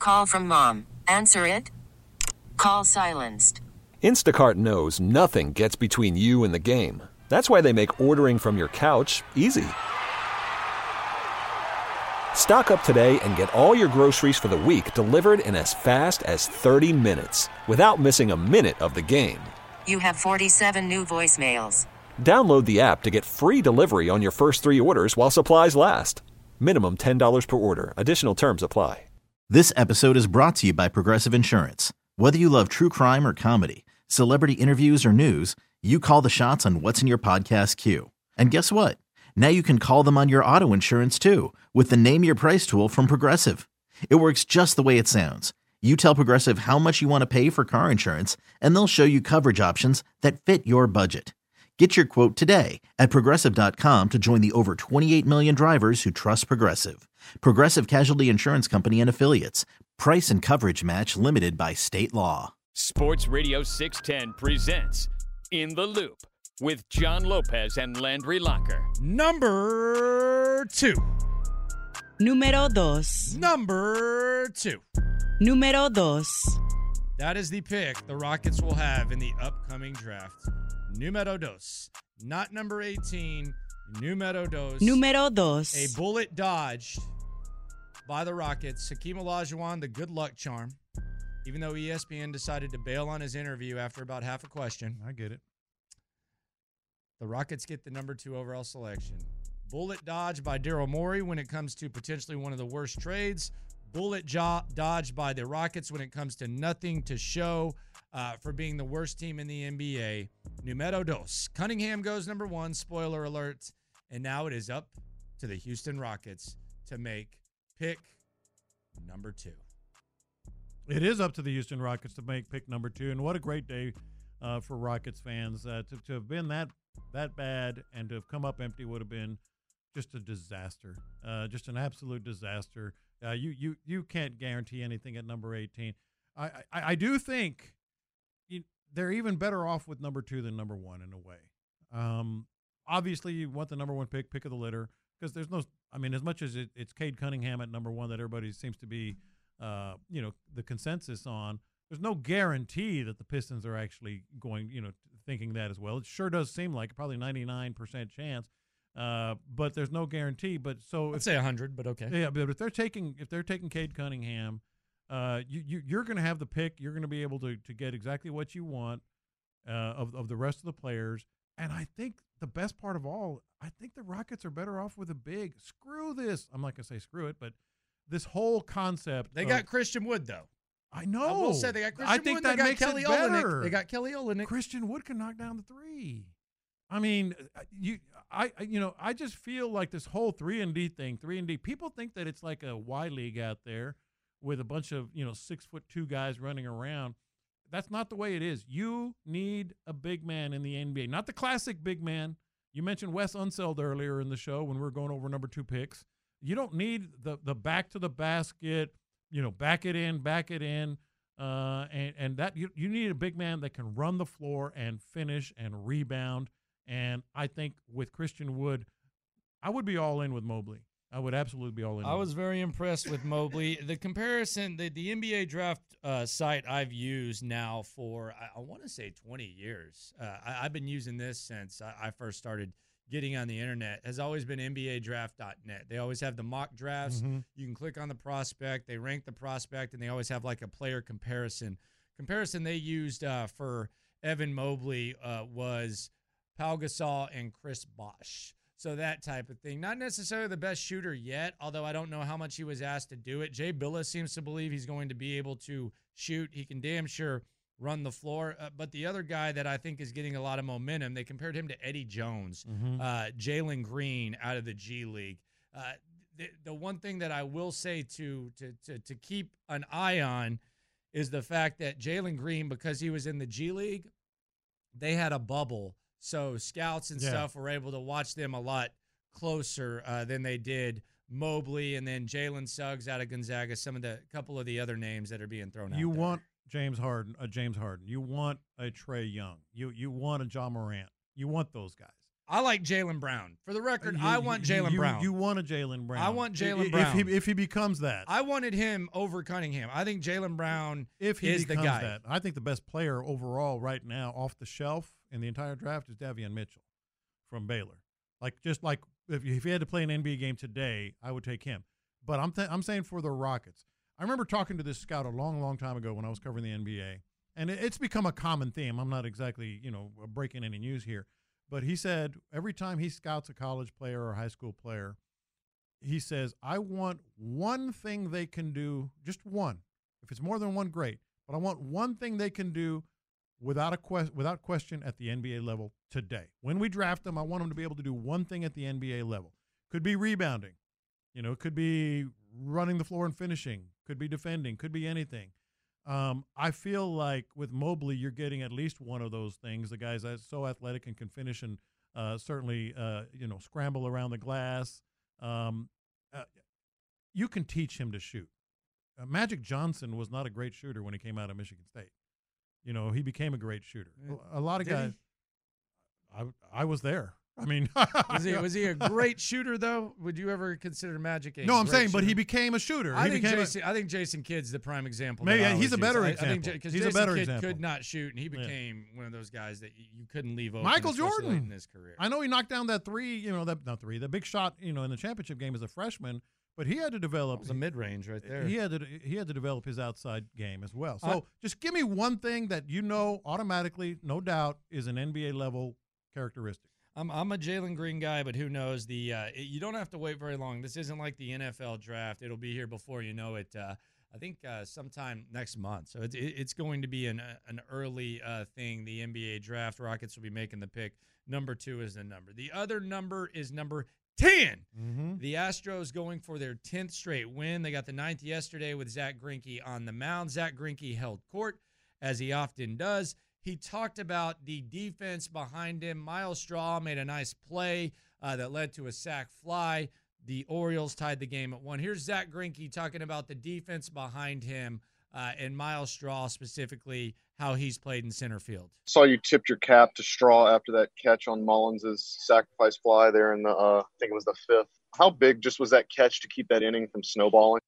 Call from mom. Answer it. Call silenced. Instacart knows nothing gets between you and the game. That's why they make ordering from your couch easy. Stock up today and get all your groceries for the week delivered in as fast as 30 minutes without missing a minute of the game. You have 47 new voicemails. Download the app to get free delivery on your first 3 orders while supplies last. Minimum $10 per order. Additional terms apply. This episode is brought to you by Progressive Insurance. Whether you love true crime or comedy, celebrity interviews or news, you call the shots on what's in your podcast queue. And guess what? Now you can call them on your auto insurance too with the Name Your Price tool from Progressive. It works just the way it sounds. You tell Progressive how much you want to pay for car insurance, and they'll show you coverage options that fit your budget. Get your quote today at Progressive.com to join the over 28 million drivers who trust Progressive. Progressive Casualty Insurance Company and Affiliates. Price and coverage match limited by state law. Sports Radio 610 presents In the Loop with John Lopez and Landry Locker. Number 2. Número 2. Number 2. Número 2. That is the pick the Rockets will have in the upcoming draft. Número 2. Not number 18. Número 2. Número 2. A bullet dodged by the Rockets. Hakeem Olajuwon, the good luck charm. Even though ESPN decided to bail on his interview after about half a question. I get it. The Rockets get the number 2 overall selection. Bullet dodged by Daryl Morey when it comes to potentially one of the worst trades. Bullet dodged by the Rockets when it comes to nothing to show for being the worst team in the NBA. Numero 2. Cunningham goes number 1. Spoiler alert. And now it is up to the Houston Rockets to make pick number 2. It is up to the Houston Rockets to make pick number 2. And what a great day for Rockets fans. To have been that bad and to have come up empty would have been just a disaster, just an absolute disaster. You can't guarantee anything at number 18. I do think they're even better off with number 2 than number 1 in a way. Obviously, you want the number 1 pick of the litter, because there's no. I mean, as much as it's Cade Cunningham at number 1 that everybody seems to be, the consensus on. There's no guarantee that the Pistons are actually going, thinking that as well. It sure does seem like probably 99% chance. But there's no guarantee. But so I'd say 100, but okay. Yeah, but if they're taking Cade Cunningham, you're going to have the pick. You're going to be able to get exactly what you want of the rest of the players. And I think the best part of all, I think the Rockets are better off with a big. Screw this. I'm not going to say screw it, but this whole concept. They got Christian Wood though. I know. I will say they got Christian I think Wood. that They got makes Kelly it better. Olynyk. They got Kelly Olynyk. Christian Wood can knock down the 3. I mean, I just feel like this whole 3-and-D thing, 3-and-D. People think that it's like a Y League out there with a bunch of 6'2" guys running around. That's not the way it is. You need a big man in the NBA, not the classic big man. You mentioned Wes Unseld earlier in the show when we were going over number 2 picks. You don't need the back to the basket, back it in, and that you need a big man that can run the floor and finish and rebound. And I think with Christian Wood, I would be all in with Mobley. I would absolutely be all in. I was very impressed with Mobley. The comparison, the NBA draft site I've used now for, I want to say 20 years. I've been using this since I first started getting on the internet, has always been NBADraft.net. They always have the mock drafts. Mm-hmm. You can click on the prospect. They rank the prospect, and they always have like a player comparison. Comparison they used for Evan Mobley was Pau Gasol and Chris Bosh. So that type of thing. Not necessarily the best shooter yet, although I don't know how much he was asked to do it. Jay Bilas seems to believe he's going to be able to shoot. He can damn sure run the floor. But the other guy that I think is getting a lot of momentum, they compared him to Eddie Jones, Jalen Green out of the G League. The one thing that I will say to keep an eye on is the fact that Jalen Green, because he was in the G League, they had a bubble. So scouts and stuff were able to watch them a lot closer than they did Mobley and then Jalen Suggs out of Gonzaga, couple of the other names that are being thrown out. You want James Harden. You want a Trae Young. You want a Ja Morant. You want those guys. I like Jaylen Brown. For the record, I want Jaylen Brown. You want a Jaylen Brown. I want Jaylen Brown. If he becomes that. I wanted him over Cunningham. I think Jaylen Brown if he is becomes the guy. That. I think the best player overall right now off the shelf in the entire draft is Davion Mitchell from Baylor. Just like if he had to play an NBA game today, I would take him. But I'm saying for the Rockets. I remember talking to this scout a long, long time ago when I was covering the NBA, and it's become a common theme. I'm not exactly, breaking any news here. But he said every time he scouts a college player or a high school player, he says, I want one thing they can do, just one. If it's more than one, great. But I want one thing they can do without question at the NBA level today. When we draft them, I want them to be able to do one thing at the NBA level. Could be rebounding. It could be running the floor and finishing. Could be defending. Could be anything. I feel like with Mobley, you're getting at least one of those things. The guy's so athletic and can finish and certainly, scramble around the glass. You can teach him to shoot. Magic Johnson was not a great shooter when he came out of Michigan State. He became a great shooter. A lot of guys. I was there. I mean, was he a great shooter though? Would you ever consider Magic a No, I'm saying, shooter? but he became a shooter. I think Jason Kidd's the prime example. Maybe he's a better example. Because he's Jason a better Kidd example. could not shoot, and he became one of those guys that you couldn't leave open. Michael especially late Jordan in his career. I know he knocked down that three. The big shot. In the championship game as a freshman, but he had to develop. It was a mid-range right there. He had to develop his outside game as well. So just give me one thing that automatically, no doubt, is an NBA level characteristic. I'm a Jalen Green guy, but who knows? You don't have to wait very long. This isn't like the NFL draft. It'll be here before you know it. I think sometime next month. So it's going to be an early thing. The NBA draft. Rockets will be making the pick. Number 2 is the number. The other number is number 10. Mm-hmm. The Astros going for their 10th straight win. They got the 9th yesterday with Zach Greinke on the mound. Zach Greinke held court, as he often does. He talked about the defense behind him. Miles Straw made a nice play that led to a sac fly. The Orioles tied the game at 1. Here's Zach Greinke talking about the defense behind him and Miles Straw specifically, how he's played in center field. Saw you tipped your cap to Straw after that catch on Mullins' sacrifice fly there in the, I think it was the 5th. How big just was that catch to keep that inning from snowballing?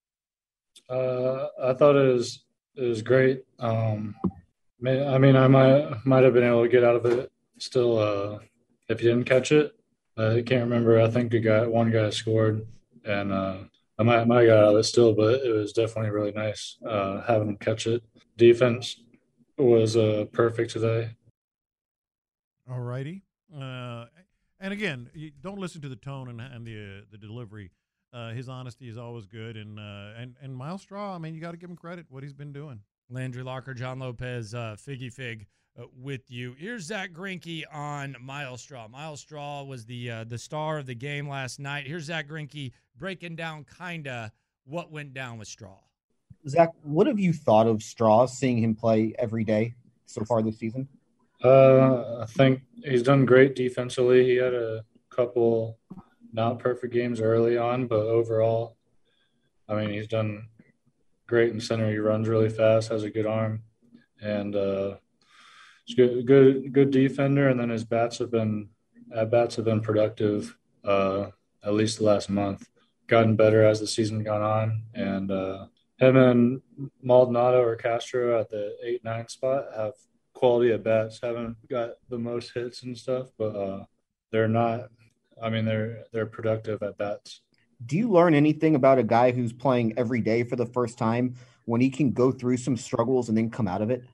I thought it was great. I might have been able to get out of it still if he didn't catch it. I can't remember. I think one guy scored, and I might have got out of it still, but it was definitely really nice having him catch it. Defense was perfect today. All righty. And again, you don't listen to the tone and the delivery. His honesty is always good, and Miles Straw. I mean, you got to give him credit what he's been doing. Landry Locker, John Lopez, Figgy Fig with you. Here's Zach Greinke on Miles Straw. Miles Straw was the star of the game last night. Here's Zach Greinke breaking down kinda what went down with Straw. Zach, what have you thought of Straw, seeing him play every day so far this season? I think he's done great defensively. He had a couple not perfect games early on, but overall, he's done great in center. He runs really fast, has a good arm, and he's good defender. And then his bats have been productive at least the last month. Gotten better as the season gone on, and him and Maldonado or Castro at the 8-9 spot have quality at bats. Haven't got the most hits and stuff, but they're not. They're productive at bats. Do you learn anything about a guy who's playing every day for the first time when he can go through some struggles and then come out of it?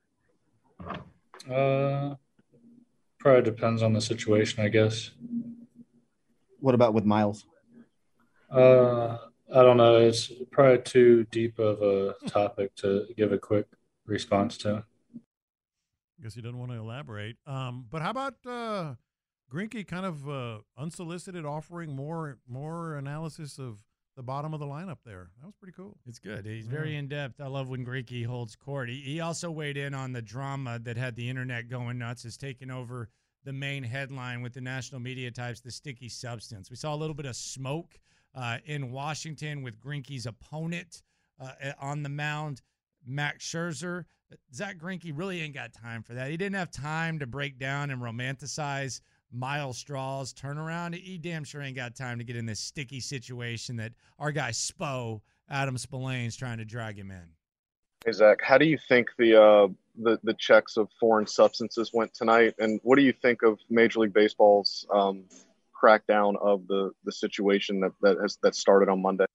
Probably depends on the situation, I guess. What about with Miles? I don't know. It's probably too deep of a topic to give a quick response to. I guess he doesn't want to elaborate. But how about Greinke kind of unsolicited offering more analysis of the bottom of the lineup there? That was pretty cool. It's good. He's very in-depth. I love when Greinke holds court. He also weighed in on the drama that had the internet going nuts, has taken over the main headline with the national media types, the sticky substance. We saw a little bit of smoke in Washington with Greinke's opponent on the mound, Max Scherzer. Zach Greinke really ain't got time for that. He didn't have time to break down and romanticize Miles Straw's turnaround, he damn sure ain't got time to get in this sticky situation that our guy Spo, Adam Spillane's trying to drag him in. Hey, Zach, how do you think the checks of foreign substances went tonight? And what do you think of Major League Baseball's crackdown of the situation that started on Monday?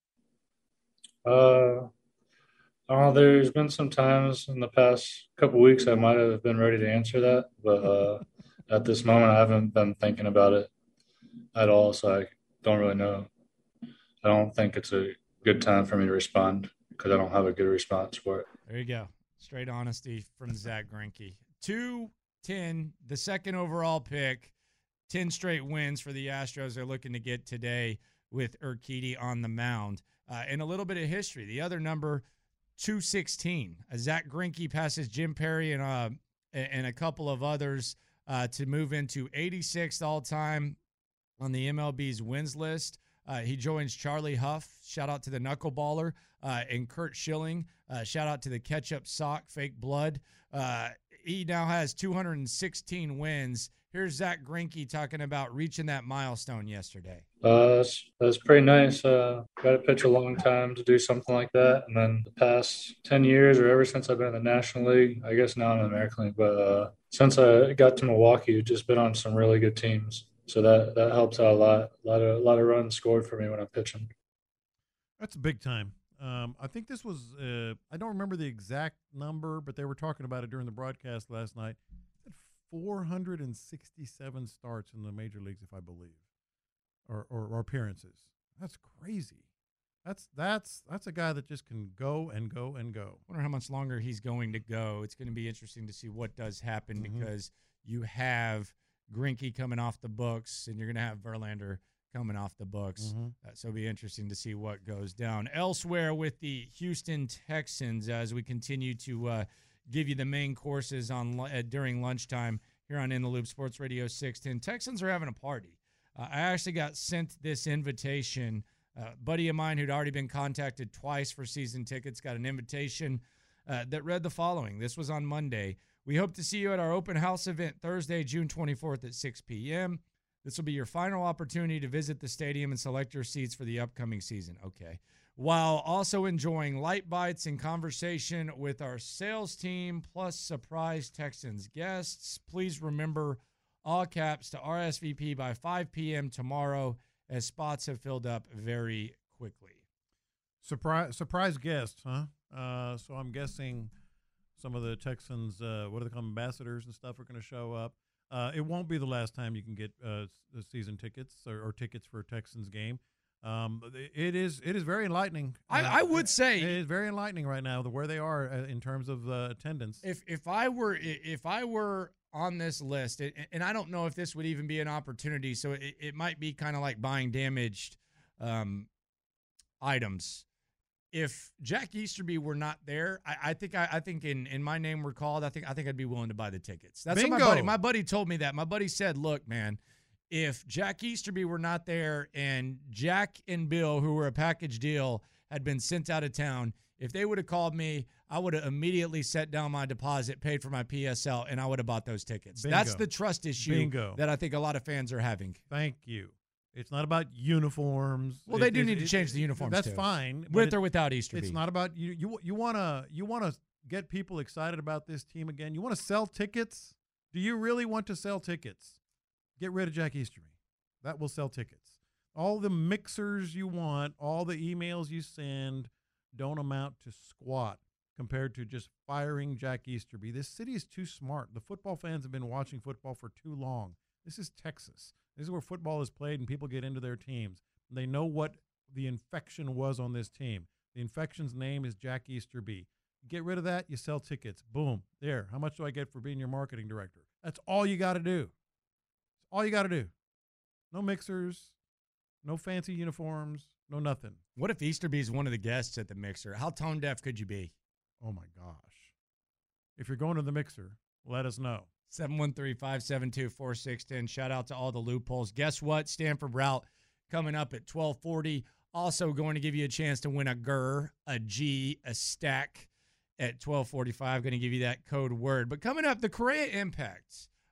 There's been some times in the past couple weeks I might have been ready to answer that, but at this moment I haven't been thinking about it at all, so I don't really know. I don't think it's a good time for me to respond because I don't have a good response for it. There you go. Straight honesty from Zach Greinke. 2-10, the second overall pick. 10 straight wins for the Astros they're looking to get today with Urquidy on the mound. And a little bit of history. The other number, 216. Zach Greinke passes Jim Perry and a couple of others to move into 86th all-time on the MLB's wins list. He joins Charlie Huff. Shout out to the knuckleballer. And Kurt Schilling. Shout out to the ketchup sock, fake blood. He now has 216 wins. Here's Zach Greinke talking about reaching that milestone yesterday. That's pretty nice. Got to pitch a long time to do something like that. And then the past 10 years or ever since I've been in the National League, I guess now I'm in the American League, but since I got to Milwaukee, I've just been on some really good teams. So that helps out a lot. A lot of runs scored for me when I'm pitching. That's big time. I think this was, I don't remember the exact number, but they were talking about it during the broadcast last night. 467 starts in the major leagues, if I believe, or appearances. That's crazy. That's a guy that just can go and go and go. I wonder how much longer he's going to go. It's going to be interesting to see what does happen because you have Greinke coming off the books and you're going to have Verlander coming off the books. So it'll be interesting to see what goes down. Elsewhere with the Houston Texans, as we continue to give you the main courses on during lunchtime here on In the Loop Sports Radio 610. Texans are having a party. I actually got sent this invitation. A buddy of mine who'd already been contacted twice for season tickets got an invitation that read the following. This was on Monday. We hope to see you at our open house event Thursday, June 24th at 6 p.m. This will be your final opportunity to visit the stadium and select your seats for the upcoming season. Okay. While also enjoying light bites and conversation with our sales team, plus surprise Texans guests. Please remember, all caps, to RSVP by 5 p.m. tomorrow, as spots have filled up very quickly. Surprise guests, huh? So I'm guessing some of the Texans, what do they call them, ambassadors and stuff, are going to show up. It won't be the last time you can get the season tickets or tickets for a Texans game. It is very enlightening. I would say it is very enlightening right now where they are in terms of attendance. If I were on this list, and I don't know if this would even be an opportunity, so it might be kind of like buying damaged items. If Jack Easterby were not there, I think in my name recalled, I think I'd be willing to buy the tickets. That's Bingo. what my buddy told me that. My buddy said, look, man, if Jack Easterby were not there and Jack and Bill, who were a package deal, had been sent out of town, if they would have called me, I would have immediately set down my deposit, paid for my PSL, and I would have bought those tickets. Bingo. That's the trust issue that I think a lot of fans are having. Thank you. It's not about uniforms. Well, they do need to change the uniforms. That's too. fine. With or without Easterby. It's not about you want to get people excited about this team again. You want to sell tickets? Do you really want to sell tickets? Get rid of Jack Easterby. That will sell tickets. All the mixers you want, all the emails you send don't amount to squat compared to just firing Jack Easterby. This city is too smart. The football fans have been watching football for too long. This is Texas. This is where football is played and people get into their teams. They know what the infection was on this team. The infection's name is Jack Easterby. Get rid of that, you sell tickets. Boom. There. How much do I get for being your marketing director? That's all you got to do. That's all you got to do. No mixers, no fancy uniforms, no nothing. What if Easterby's one of the guests at the mixer? How tone deaf could you be? Oh, my gosh. If you're going to the mixer, let us know. 713-572-4610. Shout out to all the loopholes. Guess what? Stanford route coming up at 12:40. Also going to give you a chance to win a GUR, a G, a stack at 12:45. Going to give you that code word. But coming up, the Correa Impact.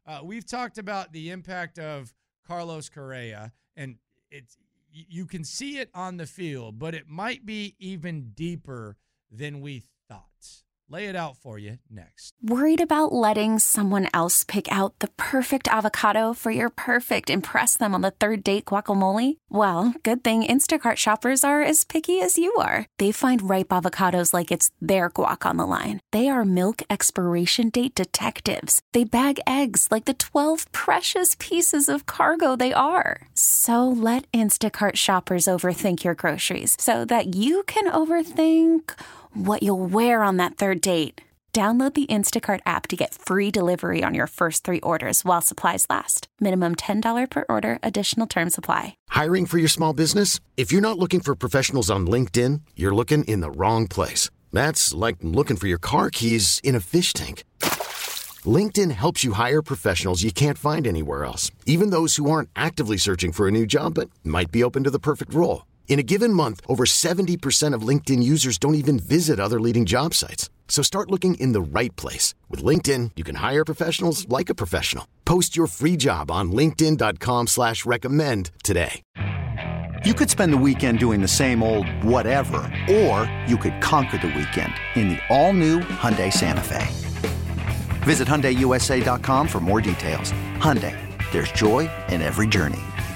We've talked about the impact of Carlos Correa, and you can see it on the field, but it might be even deeper than we thought. Lay it out for you next. Worried about letting someone else pick out the perfect avocado for your perfect impress them on the third date guacamole? Well, good thing Instacart shoppers are as picky as you are. They find ripe avocados like it's their guac on the line. They are milk expiration date detectives. They bag eggs like the 12 precious pieces of cargo they are. So let Instacart shoppers overthink your groceries so that you can overthink what you'll wear on that third date. Download the Instacart app to get free delivery on your first 3 orders while supplies last. Minimum $10 per order. Additional terms apply. Hiring for your small business? If you're not looking for professionals on LinkedIn, you're looking in the wrong place. That's like looking for your car keys in a fish tank. LinkedIn helps you hire professionals you can't find anywhere else, even those who aren't actively searching for a new job but might be open to the perfect role. In a given month, over 70% of LinkedIn users don't even visit other leading job sites. So start looking in the right place. With LinkedIn, you can hire professionals like a professional. Post your free job on linkedin.com/recommend today. You could spend the weekend doing the same old whatever, or you could conquer the weekend in the all-new Hyundai Santa Fe. Visit HyundaiUSA.com for more details. Hyundai, there's joy in every journey.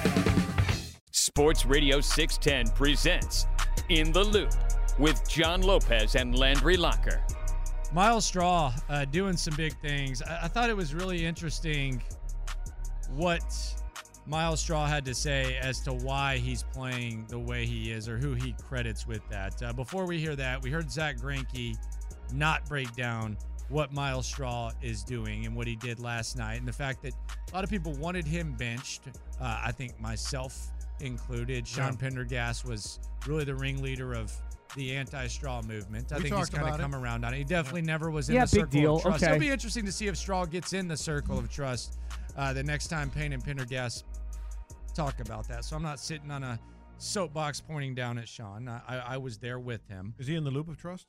Sports Radio 610 presents In the Loop with John Lopez and Landry Locker. Myles Straw doing some big things. I thought it was really interesting what Myles Straw had to say as to why he's playing the way he is or who he credits with that. Before we hear that, we heard Zach Greinke not break down what Myles Straw is doing and what he did last night, and the fact that a lot of people wanted him benched. I think myself included. Sean Pendergast was really the ringleader of the anti-Straw movement. I think he's kind of come around on it. He definitely never was in the circle of trust. It'll be interesting to see if Straw gets in the circle of trust the next time Payne and Pendergast talk about that. So I'm not sitting on a soapbox pointing down at Sean. I was there with him. Is he in the loop of trust?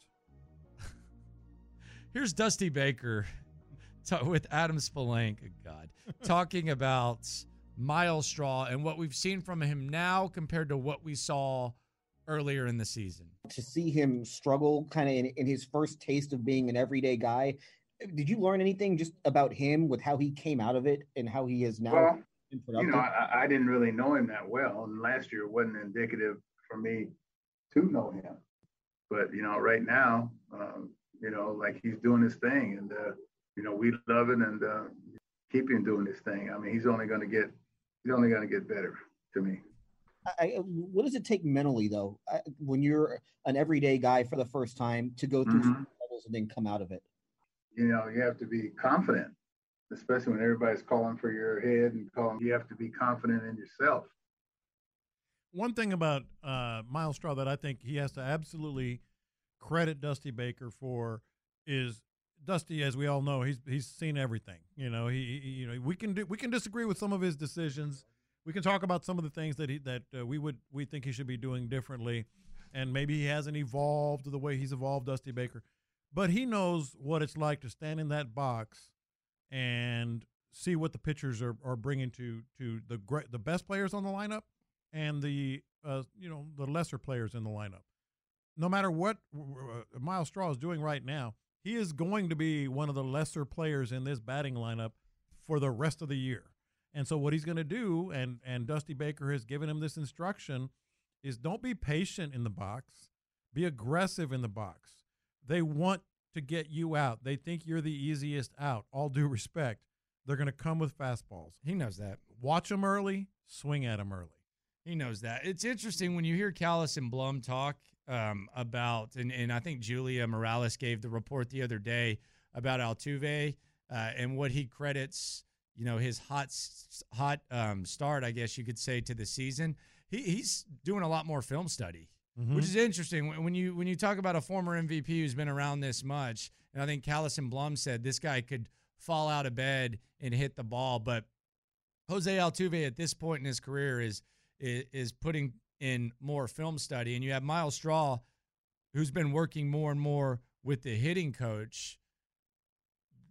Here's Dusty Baker with Adam Spillane, talking about Myles Straw and what we've seen from him now compared to what we saw earlier in the season. To see him struggle kind of in his first taste of being an everyday guy, did you learn anything just about him with how he came out of it and how he is now? Well, you know, I didn't really know him that well, and last year wasn't indicative for me to know him. But, you know, right now, you know, like he's doing his thing, and, you know, we love it and keep him doing his thing. I mean, he's only going to get better to me. What does it take mentally, though, when you're an everyday guy for the first time to go through some troubles and then come out of it? You know, you have to be confident, especially when everybody's calling for your head and calling. You have to be confident in yourself. One thing about Myles Straw that I think he has to absolutely credit Dusty Baker for is Dusty, as we all know, he's seen everything. You know, we can disagree with some of his decisions. We can talk about some of the things that we think he should be doing differently, and maybe he hasn't evolved the way he's evolved, Dusty Baker. But he knows what it's like to stand in that box and see what the pitchers are bringing to the best players on the lineup and the lesser players in the lineup. No matter what Myles Straw is doing right now, he is going to be one of the lesser players in this batting lineup for the rest of the year. And so what he's going to do, and Dusty Baker has given him this instruction, is don't be patient in the box. Be aggressive in the box. They want to get you out. They think you're the easiest out. All due respect, they're going to come with fastballs. He knows that. Watch them early, swing at them early. He knows that. It's interesting when you hear Callis and Blum talk about, and I think Julia Morales gave the report the other day about Altuve and what he credits, you know, his hot start, I guess you could say, to the season. He's doing a lot more film study, which is interesting. When you talk about a former MVP who's been around this much, and I think Callis and Blum said this guy could fall out of bed and hit the ball, but Jose Altuve at this point in his career is putting in more film study, and you have Myles Straw, who's been working more and more with the hitting coach.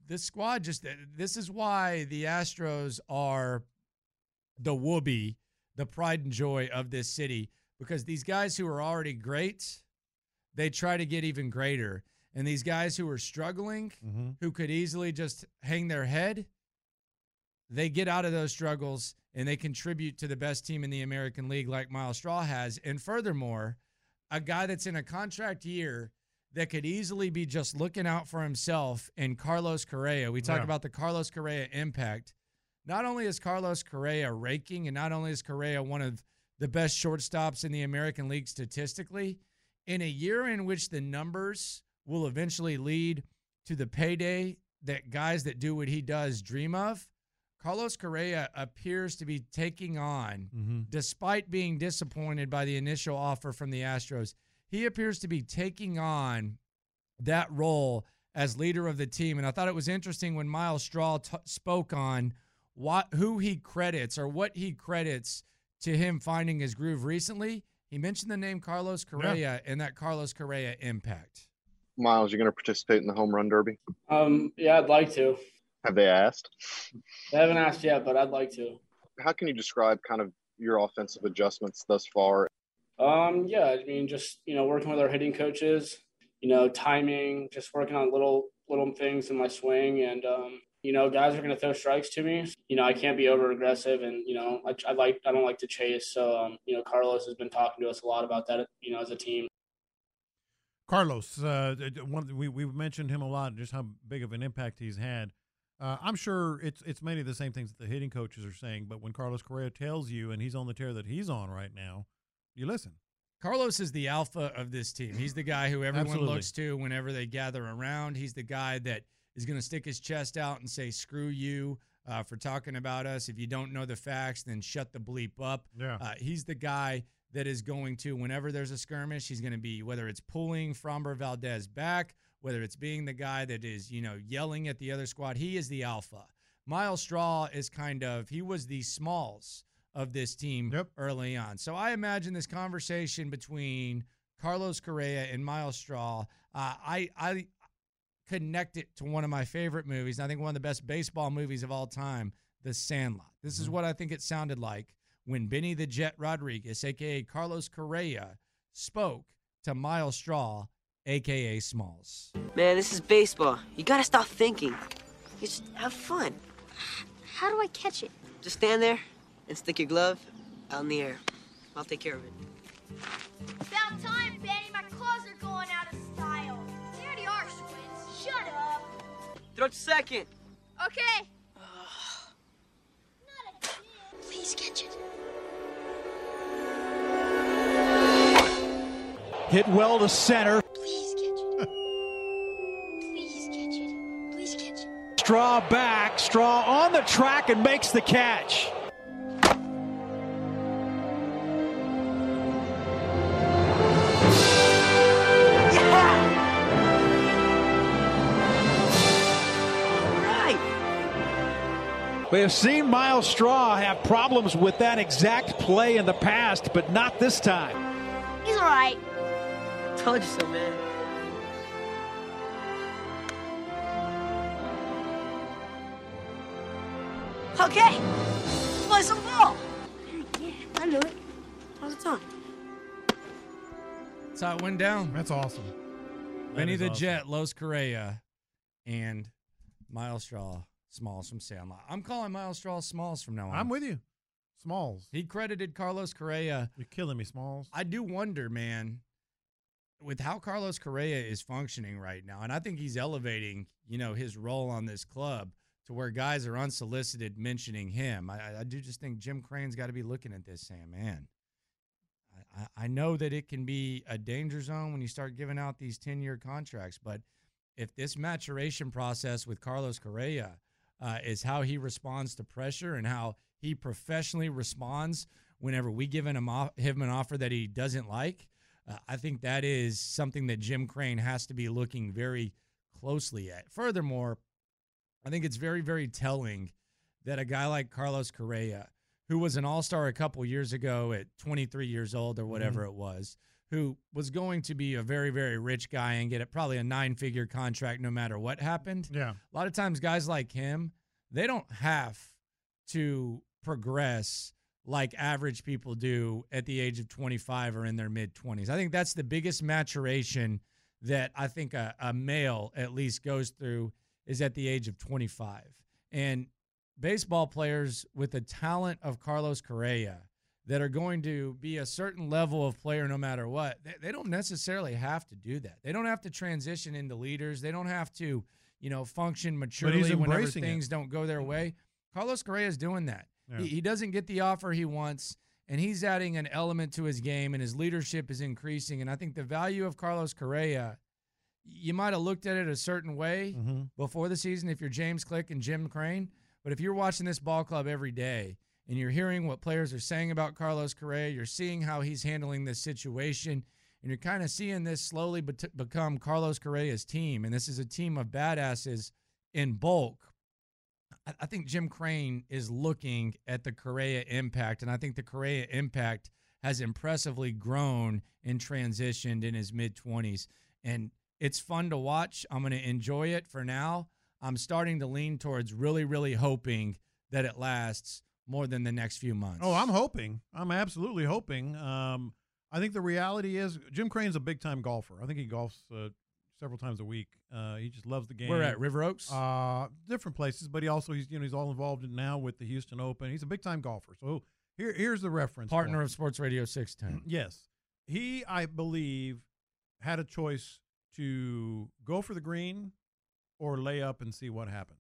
this squad this is why the Astros are the whoopee, the pride and joy of this city, because these guys who are already great, they try to get even greater. And these guys who are struggling, who could easily just hang their head, they get out of those struggles and they contribute to the best team in the American League like Myles Straw has. And furthermore, a guy that's in a contract year that could easily be just looking out for himself in Carlos Correa. We talk about the Carlos Correa impact. Not only is Carlos Correa raking, and not only is Correa one of the best shortstops in the American League statistically, in a year in which the numbers will eventually lead to the payday that guys that do what he does dream of, Carlos Correa appears to be taking on, despite being disappointed by the initial offer from the Astros, he appears to be taking on that role as leader of the team. And I thought it was interesting when Myles Straw spoke on who he credits or what he credits to him finding his groove recently. He mentioned the name Carlos Correa and that Carlos Correa impact. Myles, you're going to participate in the home run derby? Yeah, I'd like to. Have they asked? They haven't asked yet, but I'd like to. How can you describe kind of your offensive adjustments thus far? Yeah, I mean, just, working with our hitting coaches, timing, just working on little things in my swing. And, guys are going to throw strikes to me. I can't be over aggressive and, I don't like to chase. So, Carlos has been talking to us a lot about that, as a team. Carlos, we've mentioned him a lot, just how big of an impact he's had. I'm sure it's many of the same things that the hitting coaches are saying, but when Carlos Correa tells you, and he's on the tear that he's on right now, you listen. Carlos is the alpha of this team. He's the guy who everyone looks to whenever they gather around. He's the guy that is going to stick his chest out and say, screw you for talking about us. If you don't know the facts, then shut the bleep up. Yeah. He's the guy that is going to, whenever there's a skirmish, he's going to be, whether it's pulling Framber Valdez back, whether it's being the guy that is, yelling at the other squad, he is the alpha. Myles Straw is he was the Smalls of this team early on. So I imagine this conversation between Carlos Correa and Myles Straw, I connect it to one of my favorite movies, I think one of the best baseball movies of all time, The Sandlot. This is what I think it sounded like when Benny the Jet Rodriguez, a.k.a. Carlos Correa, spoke to Myles Straw, a.k.a. Smalls. Man, this is baseball. You got to stop thinking. You just have fun. How do I catch it? Just stand there and stick your glove out in the air. I'll take care of it. About time, Benny. My claws are going out of style. They already are, Squints. Shut up. Throw it to second. Okay. Please catch it. Hit well to center. Please catch it. Please catch it. Please catch it. Straw back. Straw on the track and makes the catch. We have seen Myles Straw have problems with that exact play in the past, but not this time. He's all right. Told you so, man. Okay, let's play some ball. Yeah, I know it. All the time. That's how it went down. That's awesome. Benny the Jet, Los Correa, and Myles Straw. Smalls from Sandlot. I'm calling Myles Straw Smalls from now on. I'm with you. Smalls. He credited Carlos Correa. You're killing me, Smalls. I do wonder, man, with how Carlos Correa is functioning right now, and I think he's elevating, his role on this club to where guys are unsolicited mentioning him. I do just think Jim Crane's got to be looking at this saying, man, I know that it can be a danger zone when you start giving out these 10-year contracts, but if this maturation process with Carlos Correa is how he responds to pressure and how he professionally responds whenever we give him an offer that he doesn't like, I think that is something that Jim Crane has to be looking very closely at. Furthermore, I think it's very, very telling that a guy like Carlos Correa, who was an all-star a couple years ago at 23 years old or whatever it was, who was going to be a very, very rich guy and get probably a 9-figure contract no matter what happened. Yeah. A lot of times guys like him, they don't have to progress like average people do at the age of 25 or in their mid-20s. I think that's the biggest maturation that I think a male at least goes through is at the age of 25. And baseball players with the talent of Carlos Correa that are going to be a certain level of player no matter what, they don't necessarily have to do that. They don't have to transition into leaders. They don't have to, function maturely whenever things don't go their way. Carlos Correa is doing that. Yeah. He doesn't get the offer he wants, and he's adding an element to his game, and his leadership is increasing. And I think the value of Carlos Correa, you might have looked at it a certain way before the season if you're James Click and Jim Crane, but if you're watching this ball club every day and you're hearing what players are saying about Carlos Correa, you're seeing how he's handling this situation, and you're kind of seeing this slowly become Carlos Correa's team, and this is a team of badasses in bulk. I think Jim Crane is looking at the Correa impact, and I think the Correa impact has impressively grown and transitioned in his mid-20s, and it's fun to watch. I'm going to enjoy it for now. I'm starting to lean towards really, really hoping that it lasts more than the next few months. Oh, I'm hoping. I'm absolutely hoping. I think the reality is Jim Crane's a big-time golfer. I think he golfs several times a week. He just loves the game. Where at, River Oaks? Different places, but he's all involved in now with the Houston Open. He's a big-time golfer. So here's the reference. Partner of Sports Radio 610. Yes. He, I believe, had a choice to go for the green or lay up and see what happens.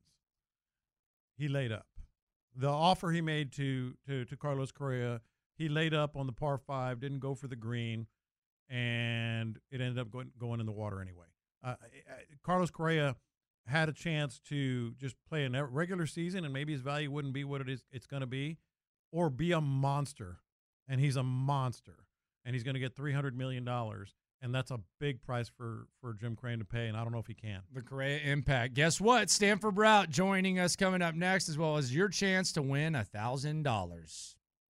He laid up. The offer he made to Carlos Correa, he laid up on the par 5, didn't go for the green, and it ended up going in the water anyway. Carlos Correa had a chance to just play a regular season, and maybe his value wouldn't be what it's going to be, or be a monster, and he's a monster, and he's going to get $300 million, and that's a big price for Jim Crane to pay, and I don't know if he can. The Correa impact. Guess what? Stanford Brout joining us coming up next, as well as your chance to win $1,000.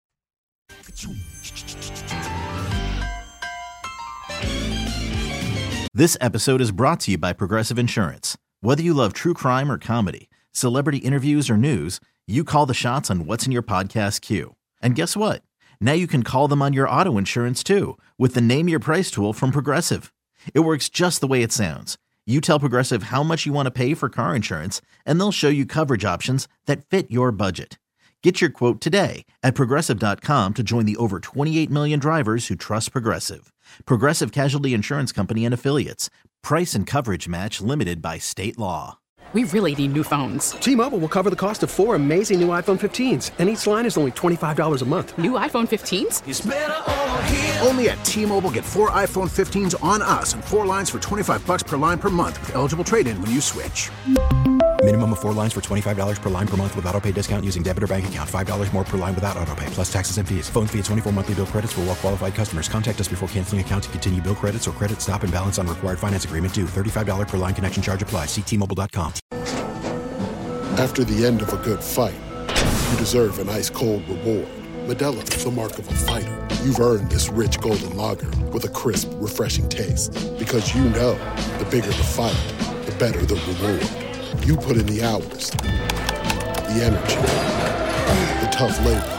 This episode is brought to you by Progressive Insurance. Whether you love true crime or comedy, celebrity interviews or news, you call the shots on what's in your podcast queue. And guess what? Now you can call them on your auto insurance too with the Name Your Price tool from Progressive. It works just the way it sounds. You tell Progressive how much you want to pay for car insurance, and they'll show you coverage options that fit your budget. Get your quote today at Progressive.com to join the over 28 million drivers who trust Progressive. Progressive Casualty Insurance Company and Affiliates. Price and coverage match limited by state law. We really need new phones. T-Mobile will cover the cost of 4 amazing new iPhone 15s, and each line is only $25 a month. New iPhone 15s? It's better over here. Only at T-Mobile, get 4 iPhone 15s on us and 4 lines for $25 per line per month with eligible trade-in when you switch. Minimum of 4 lines for $25 per line per month with autopay discount using debit or bank account. $5 more per line without autopay, plus taxes and fees. Phone fee at 24 monthly bill credits for well-qualified customers. Contact us before canceling account to continue bill credits or credit stop and balance on required finance agreement due. $35 per line connection charge applies. See T-Mobile.com. After the end of a good fight, you deserve an ice-cold reward. Modelo is the mark of a fighter. You've earned this rich golden lager with a crisp, refreshing taste. Because you know, the bigger the fight, the better the reward. You put in the hours, the energy, the tough labor.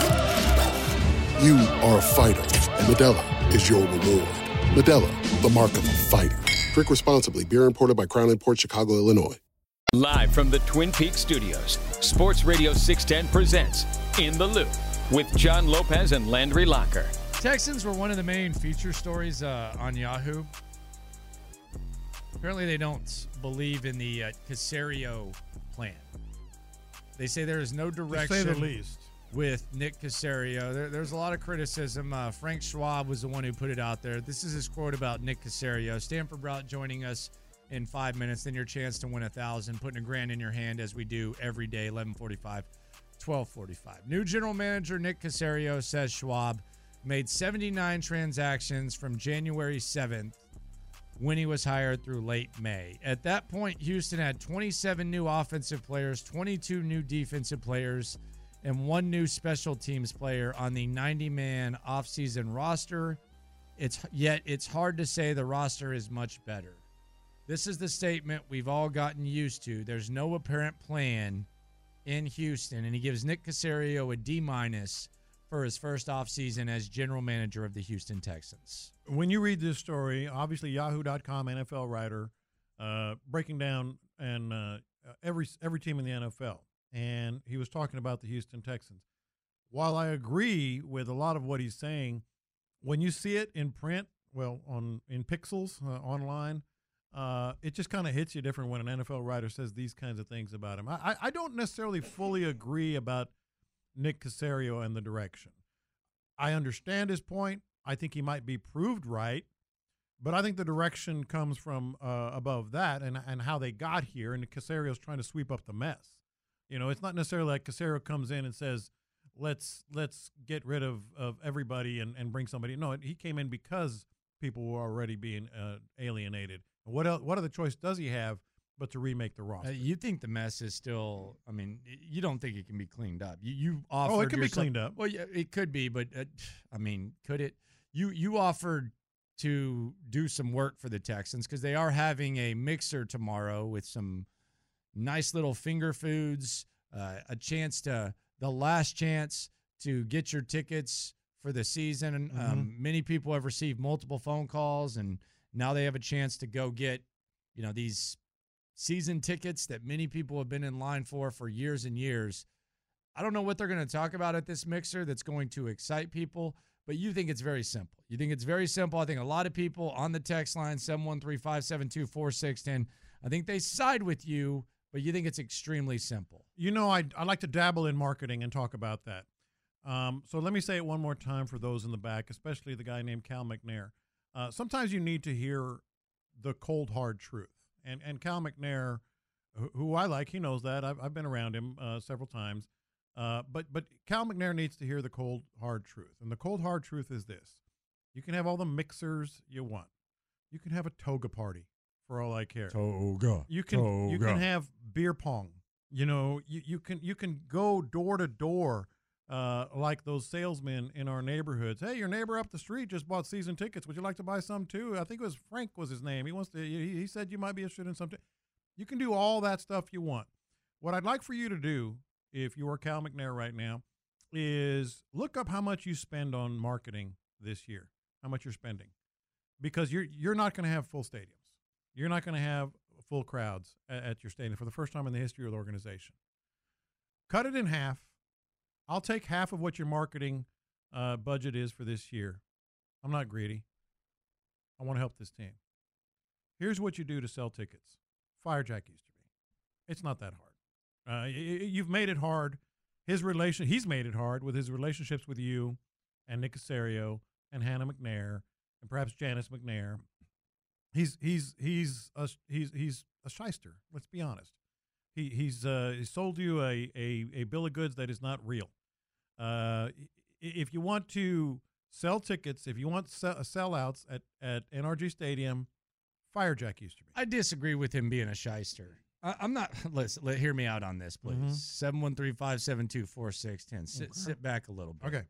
You are a fighter, and Modelo is your reward. Modelo, the mark of a fighter. Drink responsibly. Beer imported by Crown Imports, Chicago, Illinois. Live from the Twin Peaks studios, Sports Radio 610 presents In the Loop with John Lopez and Landry Locker. Texans were one of the main feature stories on Yahoo. Apparently they don't believe in the Caserio plan. They say there is no direction, to say the least, with Nick Caserio. There's a lot of criticism. Frank Schwab was the one who put it out there. This is his quote about Nick Caserio. Stanford Brout joining us in 5 minutes, then your chance to win $1,000, putting $1,000 in your hand as we do every day, 11:45, 12:45. New general manager Nick Caserio, says Schwab, made 79 transactions from January 7th when he was hired through late May. At that point, Houston had 27 new offensive players, 22 new defensive players, and 1 new special teams player on the 90-man offseason roster. It's hard to say the roster is much better. This is the statement we've all gotten used to. There's no apparent plan in Houston, and he gives Nick Caserio a D- for his first offseason as general manager of the Houston Texans. When you read this story, obviously Yahoo.com NFL writer breaking down and every team in the NFL, and he was talking about the Houston Texans. While I agree with a lot of what he's saying, when you see it in print, in pixels online, it just kind of hits you different when an NFL writer says these kinds of things about him. I don't necessarily fully agree about Nick Caserio and the direction. I understand his point. I think he might be proved right, but I think the direction comes from above that and how they got here, and Caserio's trying to sweep up the mess. It's not necessarily like Caserio comes in and says, let's get rid of everybody and bring somebody. No, he came in because people were already being alienated. What other choice does he have but to remake the roster? You think the mess is still? I mean, you don't think it can be cleaned up? You offered. Oh, it can be cleaned up. Well, yeah, it could be, but I mean, could it? You offered to do some work for the Texans because they are having a mixer tomorrow with some nice little finger foods, the last chance to get your tickets for the season. Mm-hmm. Many people have received multiple phone calls, and now they have a chance to go get, these season tickets that many people have been in line for years and years. I don't know what they're going to talk about at this mixer that's going to excite people, but you think it's very simple. You think it's very simple. I think a lot of people on the text line, 713-572-4610, I think they side with you, but you think it's extremely simple. I like to dabble in marketing and talk about that. So let me say it one more time for those in the back, especially the guy named Cal McNair. Sometimes you need to hear the cold, hard truth. And Cal McNair, who I like, he knows that. I've been around him several times. But Cal McNair needs to hear the cold, hard truth. And the cold, hard truth is this. You can have all the mixers you want. You can have a toga party for all I care. Toga. You can have beer pong. You can go door to door like those salesmen in our neighborhoods. Hey, your neighbor up the street just bought season tickets. Would you like to buy some too? I think it was Frank was his name. He said you might be interested in something. You can do all that stuff you want. What I'd like for you to do, if you are Cal McNair right now, is look up how much you spend on marketing this year, how much you're spending, because you're not going to have full stadiums. You're not going to have full crowds at your stadium for the first time in the history of the organization. Cut it in half. I'll take half of what your marketing budget is for this year. I'm not greedy. I want to help this team. Here's what you do to sell tickets. Fire Jack Easterby. It's not that hard. You've made it hard. He's made it hard with his relationships with you and Nick Caserio and Hannah McNair and perhaps Janice McNair. He's a shyster. Let's be honest. He sold you a bill of goods that is not real. If you want to sell tickets, if you want sellouts at NRG Stadium, fire Jack Easterby. I disagree with him being a shyster. I'm not. Hear me out on this, please. 713-572-4610. Sit back a little bit. Okay.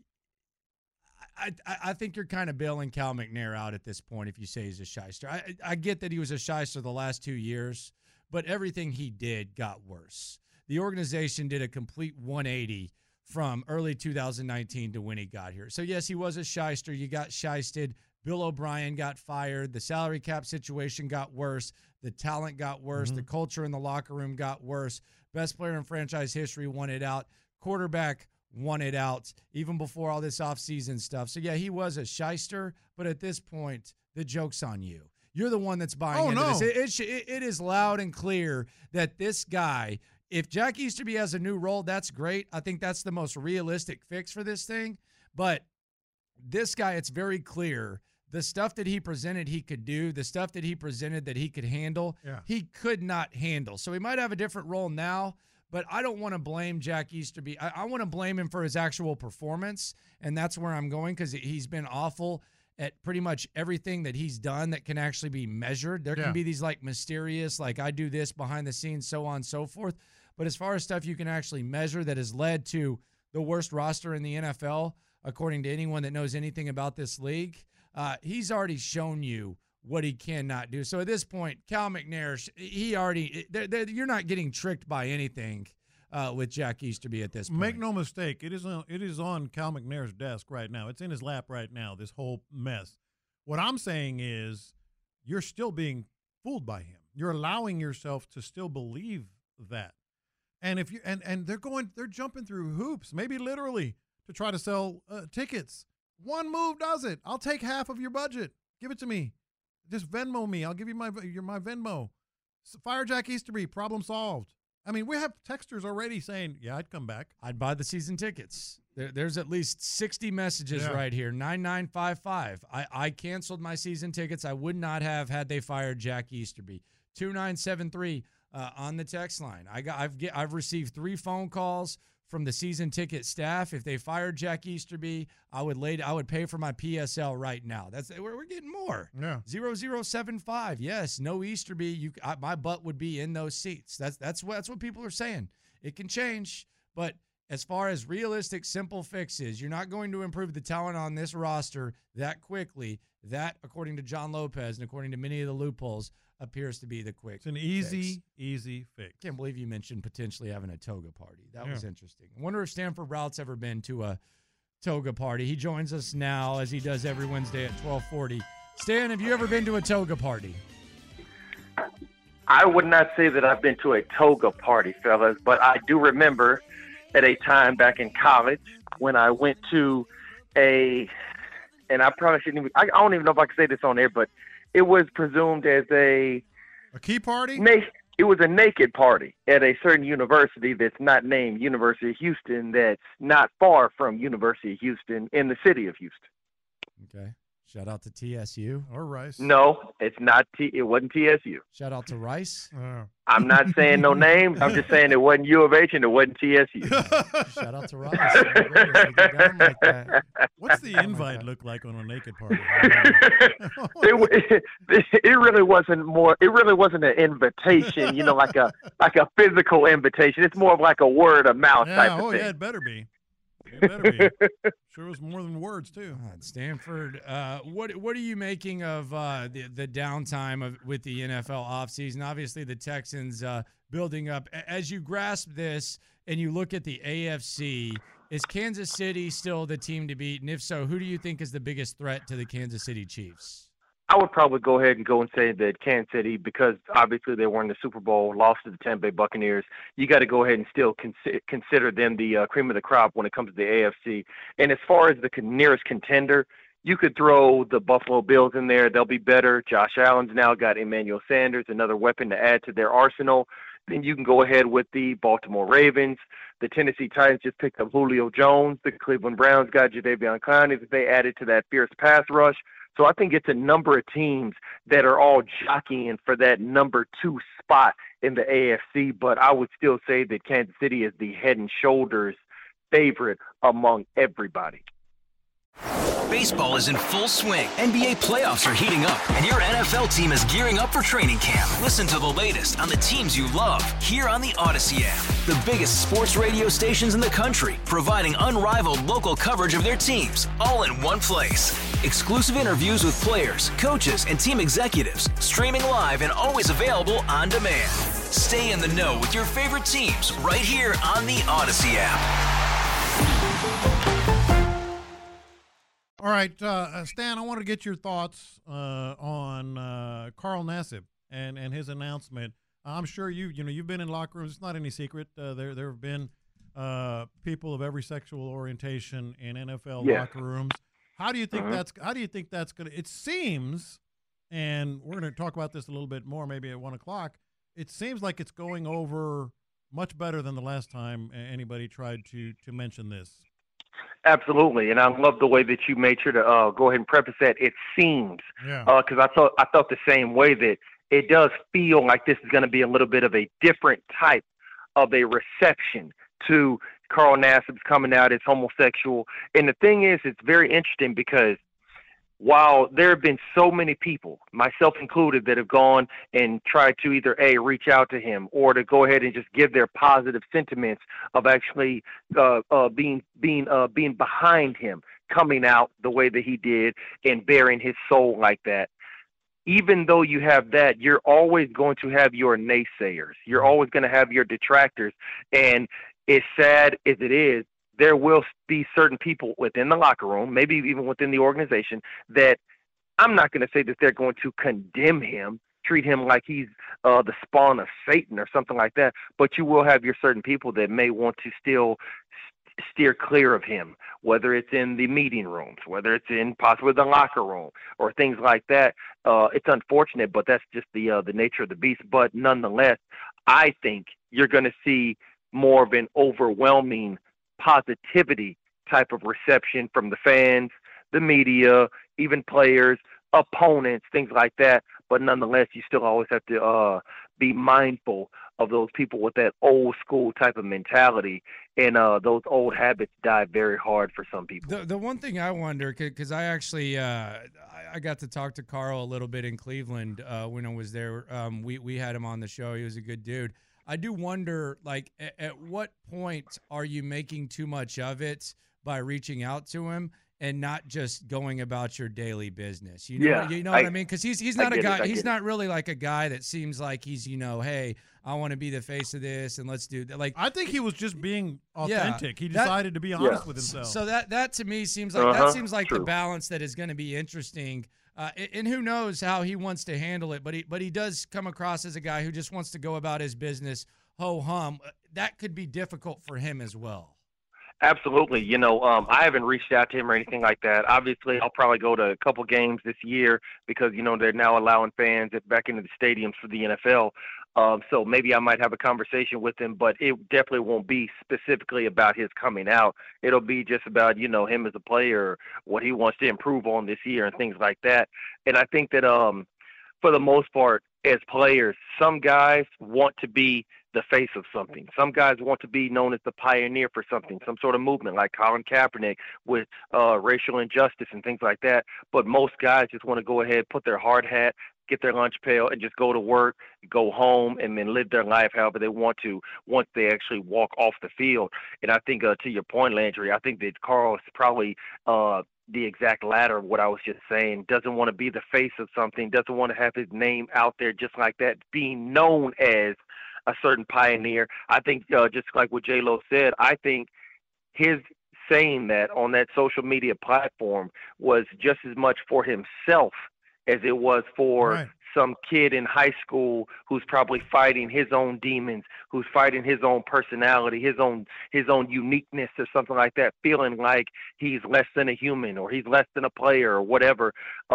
I think you're kind of bailing Cal McNair out at this point if you say he's a shyster. I get that he was a shyster the last 2 years, but everything he did got worse. The organization did a complete 180 from early 2019 to when he got here. So, yes, he was a shyster. You got shysted. Bill O'Brien got fired. The salary cap situation got worse. The talent got worse. The culture in the locker room got worse. Best player in franchise history won it out. Quarterback won it out even before all this offseason stuff. So, yeah, he was a shyster, but at this point, the joke's on you. You're the one that's buying into this. It is loud and clear that this guy, if Jack Easterby has a new role, that's great. I think that's the most realistic fix for this thing. But this guy, it's very clear. The stuff that he presented he could do, the stuff that he presented that he could handle, he could not handle. So he might have a different role now, but I don't want to blame Jack Easterby. I want to blame him for his actual performance, and that's where I'm going because he's been awful at pretty much everything that he's done that can actually be measured. There can be these like mysterious, like I do this behind the scenes, so on and so forth. But as far as stuff you can actually measure that has led to the worst roster in the NFL, according to anyone that knows anything about this league, he's already shown you what he cannot do. So at this point, Cal McNair, you're not getting tricked by anything with Jack Easterby at this point. Make no mistake, it is on Cal McNair's desk right now. It's in his lap right now, this whole mess. What I'm saying is you're still being fooled by him. You're allowing yourself to still believe that. And if you and they're jumping through hoops, maybe literally, to try to sell tickets. One move does it. I'll take half of your budget. Give it to me. Just Venmo me. I'll give you my Venmo. Fire Jack Easterby. Problem solved. I mean, we have texters already saying, yeah, I'd come back. I'd buy the season tickets. There's at least 60 messages right here. 9955. I canceled my season tickets. I would not have had they fired Jack Easterby. 2973 on the text line. I've received 3 phone calls from the season ticket staff. If they fired Jack Easterby, I would pay for my PSL right now. We're getting more. Yeah. 0075. Yes, no Easterby. My butt would be in those seats. That's what people are saying. It can change, but as far as realistic, simple fixes, you're not going to improve the talent on this roster that quickly. That, according to John Lopez and according to many of the loopholes, appears to be the quick. It's an easy fix. Can't believe you mentioned potentially having a toga party. That was interesting. I wonder if Stanford Route's ever been to a toga party. He joins us now, as he does every Wednesday at 12:40. Stan, have you ever been to a toga party? I would not say that I've been to a toga party, fellas, but I do remember at a time back in college when I went to and I probably shouldn't even, I don't even know if I can say this on air, but it was presumed as a key party? It was a naked party at a certain university that's not named University of Houston, that's not far from University of Houston in the city of Houston. Okay. Shout out to TSU or Rice. No, it's not. It wasn't TSU. Shout out to Rice. I'm not saying no names. I'm just saying it wasn't U of H and it wasn't TSU. Shout out to Rice. What's the invite look like on a naked party? It really wasn't more. It really wasn't an invitation. You know, like a physical invitation. It's more of like a word of mouth type of thing. Yeah, it better be. It better be. Sure was more than words, too. Stanford, what are you making of the downtime with the NFL offseason? Obviously, the Texans building up. As you grasp this and you look at the AFC, is Kansas City still the team to beat? And if so, who do you think is the biggest threat to the Kansas City Chiefs? I would probably go ahead and say that Kansas City, because obviously they won the Super Bowl, lost to the Tampa Bay Buccaneers. You got to go ahead and still consider them the cream of the crop when it comes to the AFC. And as far as the nearest contender, you could throw the Buffalo Bills in there. They'll be better. Josh Allen's now got Emmanuel Sanders, another weapon to add to their arsenal. Then you can go ahead with the Baltimore Ravens. The Tennessee Titans just picked up Julio Jones. The Cleveland Browns got Jadeveon Clowney that they added to that fierce pass rush. So I think it's a number of teams that are all jockeying for that number 2 spot in the AFC, but I would still say that Kansas City is the head and shoulders favorite among everybody. Baseball is in full swing. NBA playoffs are heating up, and your NFL team is gearing up for training camp. Listen to the latest on the teams you love here on the Odyssey app. The biggest sports radio stations in the country, providing unrivaled local coverage of their teams, all in one place. Exclusive interviews with players, coaches, and team executives, streaming live and always available on demand. Stay in the know with your favorite teams right here on the Odyssey app. All right, Stan, I want to get your thoughts on Carl Nassib and his announcement. I'm sure you've been in locker rooms. It's not any secret. There have been people of every sexual orientation in NFL locker rooms. How do you think that's going to? It seems, and we're going to talk about this a little bit more maybe at 1 o'clock. It seems like it's going over much better than the last time anybody tried to mention this. Absolutely, and I love the way that you made sure to go ahead and preface that. It seems, because I felt the same way, that it does feel like this is going to be a little bit of a different type of a reception to Carl Nassib's coming out as homosexual. And the thing is, it's very interesting because while there have been so many people, myself included, that have gone and tried to either reach out to him or to go ahead and just give their positive sentiments of actually being behind him, coming out the way that he did and bearing his soul like that. Even though you have that, you're always going to have your naysayers. You're always going to have your detractors. And as sad as it is, there will be certain people within the locker room, maybe even within the organization, that I'm not going to say that they're going to condemn him, treat him like he's the spawn of Satan or something like that. But you will have your certain people that may want to still steer clear of him, whether it's in the meeting rooms, whether it's in possibly the locker room or things like that. It's unfortunate, but that's just the nature of the beast. But nonetheless, I think you're going to see more of an overwhelming positivity type of reception from the fans, the media, even players, opponents, things like that. But nonetheless, you still always have to be mindful of those people with that old school type of mentality, and those old habits die very hard for some people. The one thing I wonder, because I actually I got to talk to Carl a little bit in Cleveland when I was there. We had him on the show. He was a good dude. I do wonder, like, at what point are you making too much of it by reaching out to him and not just going about your daily business? You know what I mean? Because he's not a guy. He's not really like a guy that seems like he's, hey, I want to be the face of this and let's do that. Like, I think he was just being authentic. He decided to be honest with himself. So that to me seems like the balance that is going to be interesting. And who knows how he wants to handle it, but he does come across as a guy who just wants to go about his business ho-hum. That could be difficult for him as well. Absolutely. I haven't reached out to him or anything like that. Obviously, I'll probably go to a couple games this year because, they're now allowing fans back into the stadiums for the NFL. So maybe I might have a conversation with him, but it definitely won't be specifically about his coming out. It'll be just about, him as a player, what he wants to improve on this year and things like that. And I think that for the most part, as players, some guys want to be the face of something. Some guys want to be known as the pioneer for something, some sort of movement, like Colin Kaepernick with racial injustice and things like that. But most guys just want to go ahead, put their hard hat, get their lunch pail, and just go to work, go home, and then live their life however they want to once they actually walk off the field. And I think, to your point, Landry, I think that Carl is probably the exact latter of what I was just saying. Doesn't want to be the face of something, doesn't want to have his name out there just like that, being known as a certain pioneer. I think just like what J-Lo said, I think his saying that on that social media platform was just as much for himself as it was for some kid in high school who's probably fighting his own demons, who's fighting his own personality, his own uniqueness or something like that, feeling like he's less than a human or he's less than a player or whatever.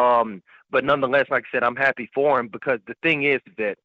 But nonetheless, like I said, I'm happy for him because the thing is that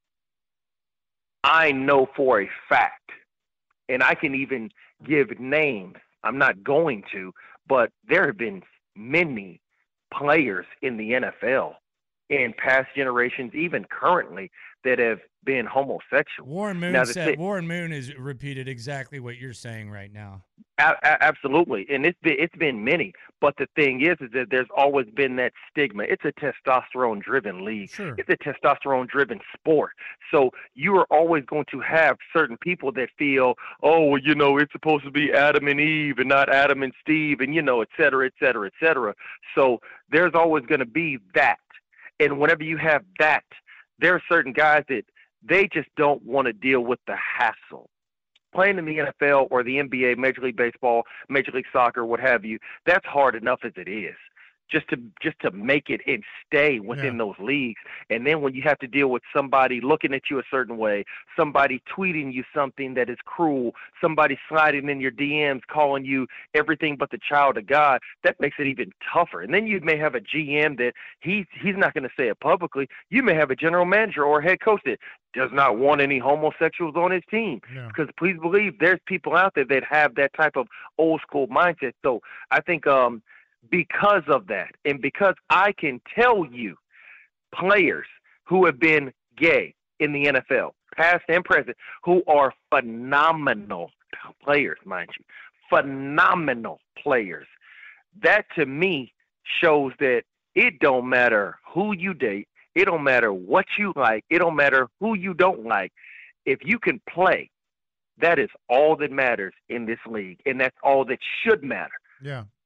I know for a fact, and I can even give names, I'm not going to, but there have been many players in the NFL in past generations, even currently, that have been homosexual. Warren Moon has repeated exactly what you're saying right now. Absolutely, and it's been many. But the thing is that there's always been that stigma. It's a testosterone-driven league. Sure. It's a testosterone-driven sport. So you are always going to have certain people that feel, it's supposed to be Adam and Eve and not Adam and Steve, and et cetera, et cetera, et cetera. So there's always going to be that. And whenever you have that, there are certain guys that they just don't want to deal with the hassle. Playing in the NFL or the NBA, Major League Baseball, Major League Soccer, what have you, that's hard enough as it is. Just to make it and stay within those leagues. And then when you have to deal with somebody looking at you a certain way, somebody tweeting you something that is cruel, somebody sliding in your DMs calling you everything but the child of God, that makes it even tougher. And then you may have a GM that he's not going to say it publicly. You may have a general manager or a head coach that does not want any homosexuals on his team. Because please believe there's people out there that have that type of old school mindset. So I think because of that, and because I can tell you players who have been gay in the NFL, past and present, who are phenomenal players, mind you, phenomenal players. That to me shows that it don't matter who you date, it don't matter what you like, it don't matter who you don't like. If you can play, that is all that matters in this league, and that's all that should matter. Yeah.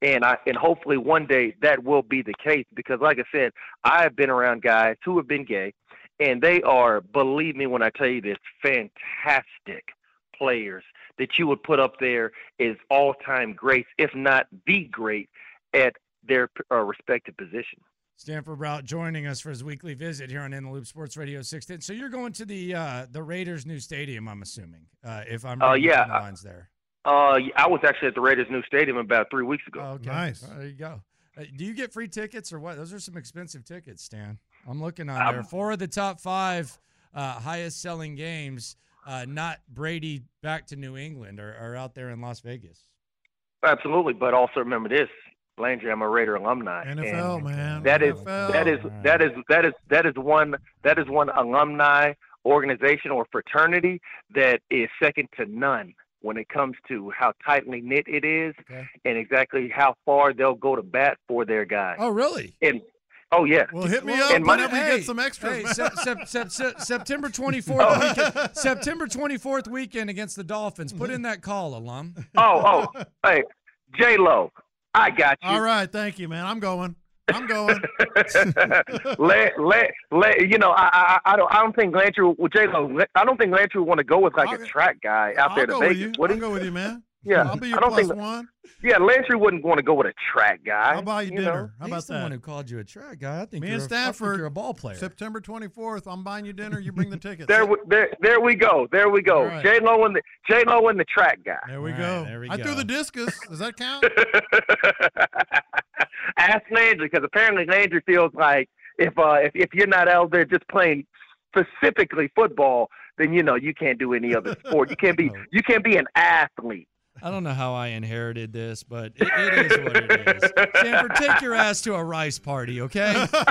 And hopefully one day that will be the case, because like I said, I have been around guys who have been gay, and they are, believe me when I tell you this, fantastic players that you would put up there as all-time greats, if not the great, at their respective position. Stanford Routt joining us for his weekly visit here on In the Loop Sports Radio 610. So you're going to the Raiders' new stadium, I'm assuming, if I'm reading between the lines there. I was actually at the Raiders' new stadium about 3 weeks ago. Oh, okay. Nice. There you go. Do you get free tickets or what? Those are some expensive tickets, Stan. I'm looking on there. 4 of the top 5 highest-selling games, not Brady back to New England, are out there in Las Vegas. Absolutely, but also remember this. Landry, I'm a Raider alumni. NFL, man. That is one alumni organization or fraternity that is second to none when it comes to how tightly knit it is, and exactly how far they'll go to bat for their guys. Oh, really? And yeah. Well, hit me up whenever you get some extras. September 24th weekend. September 24th weekend against the Dolphins. Put in that call, alum. Hey, J-Lo. I got you. All right, thank you, man. I'm going. I don't think Landry would. J-Lo, I don't think Landry would want to go with a track guy out there to Vegas. I'll go with you, man. Yeah, I'll be your plus one. Yeah, Landry wouldn't want to go with a track guy. I'll buy you dinner. How about He's the one who called you a track guy. I think Me and Stanford, you're a ball player. September 24th. I'm buying you dinner. You bring the tickets. There we go. Right. J-Lo and the track guy. There we go. I threw the discus. Does that count? Ask Landry, because apparently Landry feels like if you're not out there just playing specifically football, then you can't do any other sport. You can't be an athlete. I don't know how I inherited this, but it is what it is. Stanford, take your ass to a rice party, okay?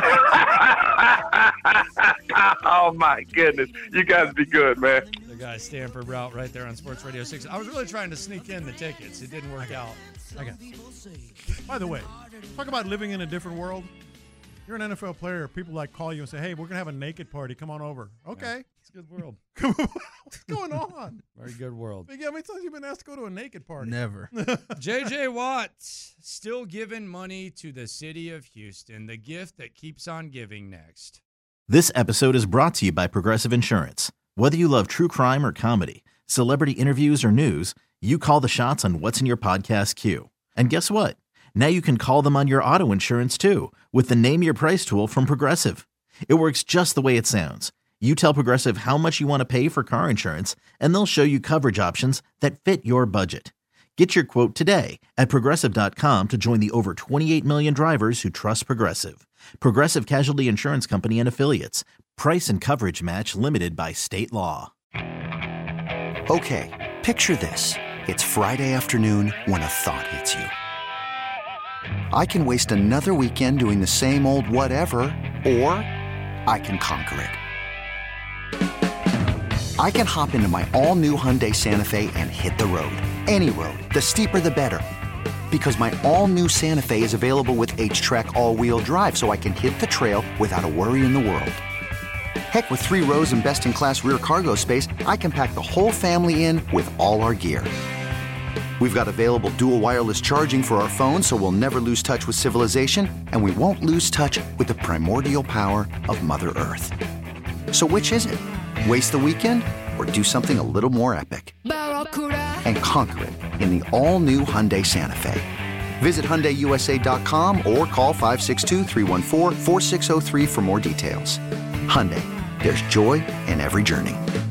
Oh, my goodness. You guys be good, man. The guy, Stanford Routt, right there on Sports Radio 6. I was really trying to sneak in the tickets. It didn't work out. Okay. By the way, talk about living in a different world. You're an NFL player. People call you and say, hey, we're going to have a naked party. Come on over. Okay. Yeah, it's a good world. What's going on? Very good world. How many times have you been asked to go to a naked party? Never. J.J. Watt still giving money to the city of Houston, the gift that keeps on giving next. This episode is brought to you by Progressive Insurance. Whether you love true crime or comedy, celebrity interviews or news, you call the shots on what's in your podcast queue. And guess what? Now you can call them on your auto insurance too with the Name Your Price tool from Progressive. It works just the way it sounds. You tell Progressive how much you want to pay for car insurance, and they'll show you coverage options that fit your budget. Get your quote today at Progressive.com to join the over 28 million drivers who trust Progressive. Progressive Casualty Insurance Company and Affiliates. Price and coverage match limited by state law. Okay, picture this. It's Friday afternoon when a thought hits you. I can waste another weekend doing the same old whatever, or I can conquer it. I can hop into my all-new Hyundai Santa Fe and hit the road. Any road. The steeper, the better. Because my all-new Santa Fe is available with H-Track all-wheel drive, so I can hit the trail without a worry in the world. Heck, with 3 rows and best-in-class rear cargo space, I can pack the whole family in with all our gear. We've got available dual wireless charging for our phones, so we'll never lose touch with civilization, and we won't lose touch with the primordial power of Mother Earth. So which is it? Waste the weekend or do something a little more epic? And conquer it in the all-new Hyundai Santa Fe. Visit HyundaiUSA.com or call 562-314-4603 for more details. Hyundai, there's joy in every journey.